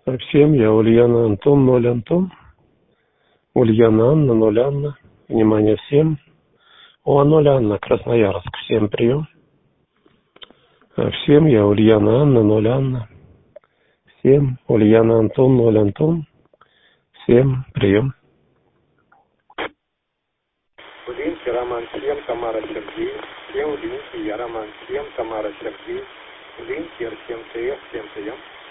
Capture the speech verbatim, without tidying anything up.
Так, всем, я Ульяна Антон, ноль Антон. Ульяна Анна, ноль Анна. Внимание всем. О, ноль Анна, Красноярск. Всем прием. Так, всем, я Ульяна Анна, ноль Анна. Всем, Ульяна Антон, ноль Антон. Всем прием. Линки, Роман семь, Тамара Сергей. Всем Линки, я Роман семь, Тамара Сергей. Линки, Р семь Т С, всем прием.